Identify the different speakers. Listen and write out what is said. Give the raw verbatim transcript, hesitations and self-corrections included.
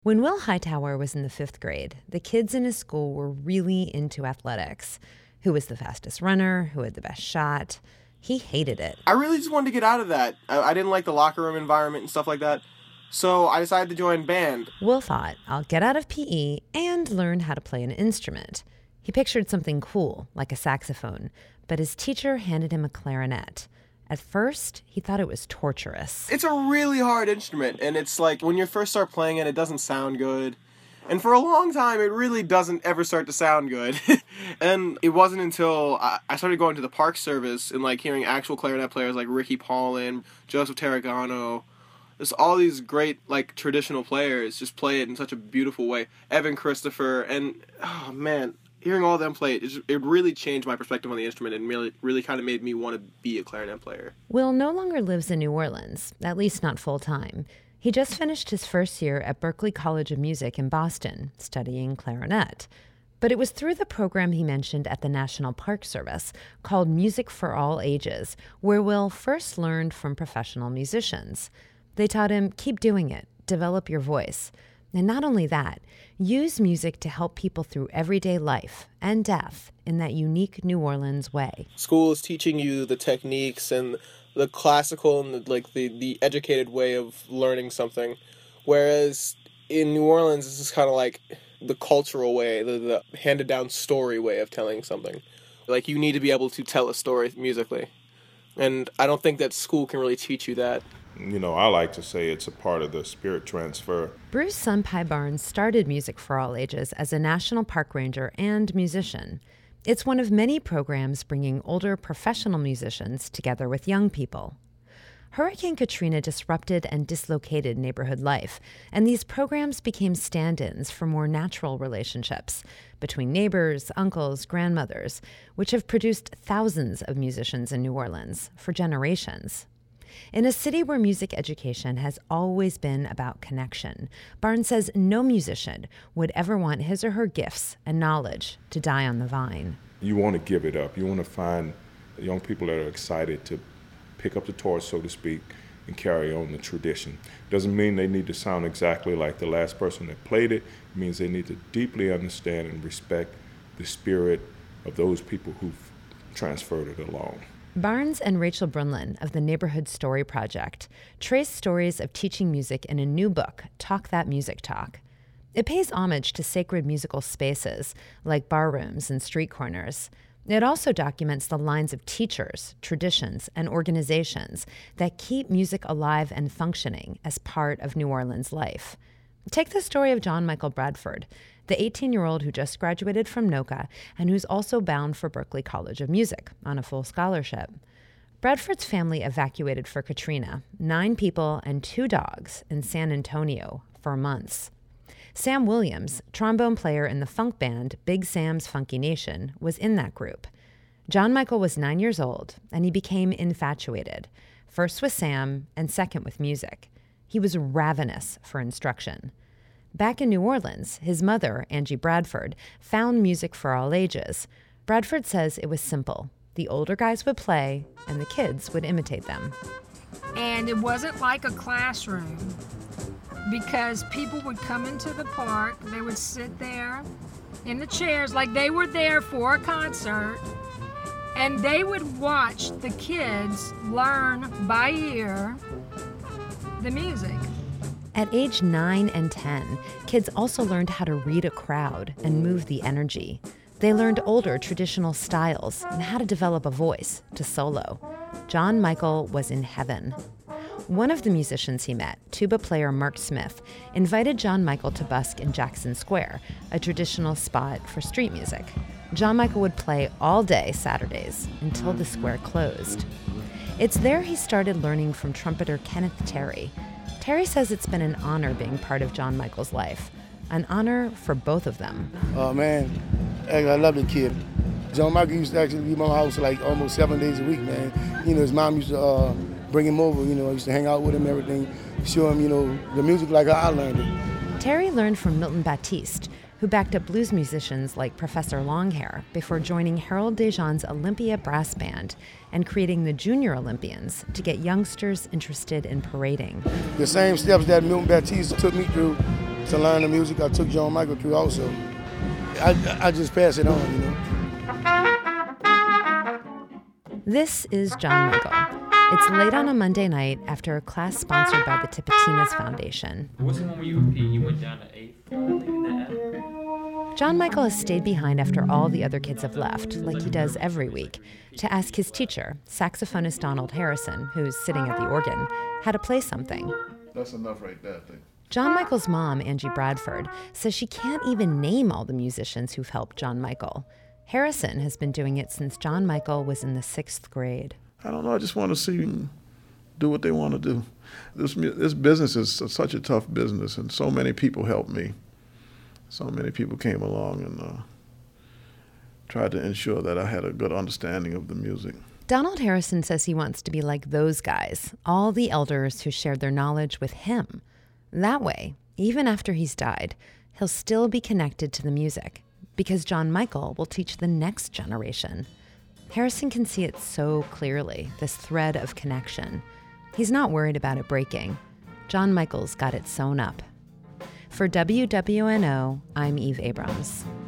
Speaker 1: When Will Hightower was in the fifth grade, the kids in his school were really into athletics. Who was the fastest runner? Who had the best shot? He hated it.
Speaker 2: I really just wanted to get out of that. I, I didn't like the locker room environment and stuff like that. So I decided to join band.
Speaker 1: Will thought, I'll get out of P E and learn how to play an instrument. He pictured something cool, like a saxophone, but his teacher handed him a clarinet. At first, he thought it was torturous.
Speaker 2: It's a really hard instrument, and it's like when you first start playing it, it doesn't sound good. And for a long time, it really doesn't ever start to sound good. And it wasn't until I started going to the Park Service and like hearing actual clarinet players like Ricky Paulin, Joseph Tarragano, just all these great like traditional players just play it in such a beautiful way. Evan Christopher, and oh man, hearing all of them play it, it, just, it really changed my perspective on the instrument and really, really kind of made me want to be a clarinet player.
Speaker 1: Will no longer lives in New Orleans, at least not full-time. He just finished his first year at Berklee College of Music in Boston, studying clarinet. But it was through the program he mentioned at the National Park Service, called Music for All Ages, where Will first learned from professional musicians. They taught him, keep doing it, develop your voice. And not only that, use music to help people through everyday life and death in that unique New Orleans way.
Speaker 2: School is teaching you the techniques and the classical and the, like the, the educated way of learning something, whereas in New Orleans, this is kind of like the cultural way, the, the handed-down story way of telling something. Like, you need to be able to tell a story musically, and I don't think that school can really teach you that.
Speaker 3: You know, I like to say it's a part of the spirit transfer.
Speaker 1: Bruce Sunpai Barnes started Music for All Ages as a national park ranger and musician. It's one of many programs bringing older professional musicians together with young people. Hurricane Katrina disrupted and dislocated neighborhood life, and these programs became stand-ins for more natural relationships between neighbors, uncles, grandmothers, which have produced thousands of musicians in New Orleans for generations. In a city where music education has always been about connection, Barnes says no musician would ever want his or her gifts and knowledge to die on the vine.
Speaker 3: You want to give it up. You want to find young people that are excited to pick up the torch, so to speak, and carry on the tradition. Doesn't mean they need to sound exactly like the last person that played it. It means they need to deeply understand and respect the spirit of those people who've transferred it along.
Speaker 1: Barnes and Rachel Brunlin of the Neighborhood Story Project trace stories of teaching music in a new book, Talk That Music Talk. It pays homage to sacred musical spaces like barrooms and street corners. It also documents the lines of teachers, traditions, and organizations that keep music alive and functioning as part of New Orleans life. Take the story of John Michael Bradford, the eighteen-year-old who just graduated from NOCA and who's also bound for Berklee College of Music on a full scholarship. Bradford's family evacuated for Katrina, nine people and two dogs in San Antonio for months. Sam Williams, trombone player in the funk band Big Sam's Funky Nation, was in that group. John Michael was nine years old, and he became infatuated, first with Sam and second with music. He was ravenous for instruction. Back in New Orleans, his mother, Angie Bradford, found Music for All Ages. Bradford says it was simple. The older guys would play, and the kids would imitate them.
Speaker 4: And it wasn't like a classroom, because people would come into the park, they would sit there in the chairs like they were there for a concert, and they would watch the kids learn by ear the music.
Speaker 1: At age nine and ten, kids also learned how to read a crowd and move the energy. They learned older traditional styles and how to develop a voice to solo. John Michael was in heaven. One of the musicians he met, tuba player Mark Smith, invited John Michael to busk in Jackson Square, a traditional spot for street music. John Michael would play all day Saturdays until the square closed. It's there he started learning from trumpeter Kenneth Terry. Terry says it's been an honor being part of John Michael's life, an honor for both of them.
Speaker 5: Oh man, I love the kid. John Michael used to actually be in my house like almost seven days a week, man. You know, his mom used to uh, bring him over, you know, I used to hang out with him and everything, show him, you know, the music like I learned it.
Speaker 1: Terry learned from Milton Baptiste, who backed up blues musicians like Professor Longhair before joining Harold Dejan's Olympia Brass Band and creating the Junior Olympians to get youngsters interested in parading.
Speaker 5: The same steps that Milton Baptiste took me through, to learn the music I took John Michael through also. I, I just pass it on, you know.
Speaker 1: This is John Michael. It's late on a Monday night after a class sponsored by the Tipitinas Foundation.
Speaker 6: What's the one where you repeat? You went down to eighth, leaving that F?
Speaker 1: John Michael has stayed behind after all the other kids have left, like he does every week, to ask his teacher, saxophonist Donald Harrison, who's sitting at the organ, how to play something.
Speaker 7: That's enough right there, I think.
Speaker 1: John Michael's mom, Angie Bradford, says she can't even name all the musicians who've helped John Michael. Harrison has been doing it since John Michael was in the sixth grade.
Speaker 7: I don't know. I just want to see them do what they want to do. This this business is such a tough business, and so many people helped me. So many people came along and uh, tried to ensure that I had a good understanding of the music.
Speaker 1: Donald Harrison says he wants to be like those guys, all the elders who shared their knowledge with him. That way, even after he's died, he'll still be connected to the music, because John Michael will teach the next generation. Harrison can see it so clearly, this thread of connection. He's not worried about it breaking. John Michael's got it sewn up. For W W N O, I'm Eve Abrams.